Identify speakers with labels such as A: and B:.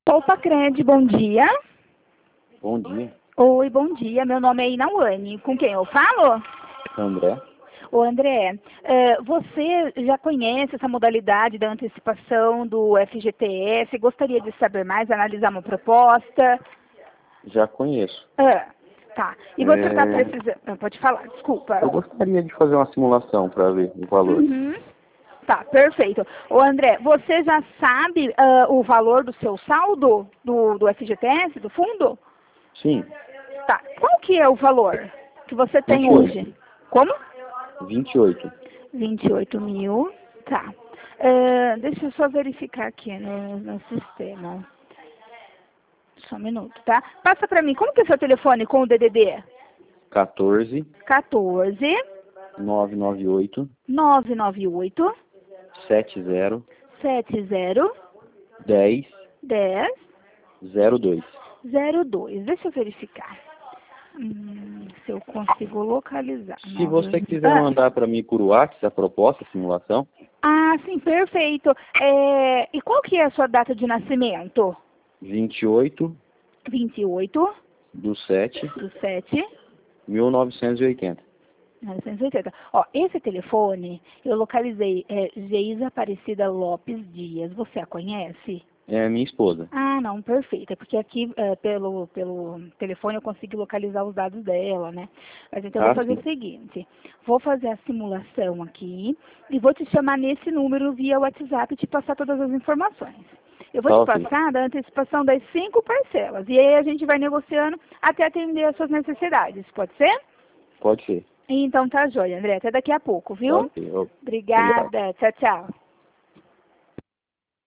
A: Poupa Cred, bom dia.
B: Bom dia,
A: Oi, bom dia. Meu nome é Inauane. Com quem eu falo?
B: André.
A: Ô, André, você já conhece essa modalidade da antecipação do FGTS? Gostaria de saber mais, analisar uma proposta?
B: Já conheço.
A: Tá. E você está
B: É,
A: precisando... Pode falar, desculpa.
B: Eu gostaria de fazer uma simulação para ver o valor.
A: Uhum. Tá, perfeito. Ô, André, você já sabe o valor do seu saldo do FGTS, do fundo?
B: Sim,
A: Tá. Qual que é o valor que você tem
B: 28.
A: hoje? Como?
B: 28.
A: 28 mil. Tá. Deixa eu só verificar aqui no sistema. Só um minuto, tá? Passa pra mim. Como que é seu telefone com o DDD?
B: 14
A: 14
B: 998
A: 998
B: 70
A: 70
B: 10
A: 10
B: 02.
A: 02. Deixa eu verificar. Se eu consigo localizar.
B: Se você quiser mandar para mim por WhatsApp a proposta, a simulação,
A: Sim, perfeito. E qual que é a sua data de nascimento?
B: 28
A: 28
B: do 7
A: do 7
B: 1980.
A: 1980. Ó, esse telefone eu localizei, Geisa Aparecida Lopes Dias. Você a conhece?
B: É a minha esposa.
A: Não, perfeito. É porque aqui, pelo telefone, eu consigo localizar os dados dela, né? Mas então eu vou fazer
B: Sim.
A: o seguinte. Vou fazer a simulação aqui e vou te chamar nesse número via WhatsApp e te passar todas as informações. Eu vou te
B: Ok.
A: passar da antecipação das 5 parcelas. E aí a gente vai negociando até atender as suas necessidades. Pode ser?
B: Pode ser.
A: Então tá joia, André. Até daqui a pouco, viu?
B: Ok. Obrigado.
A: Obrigada. Tchau, tchau.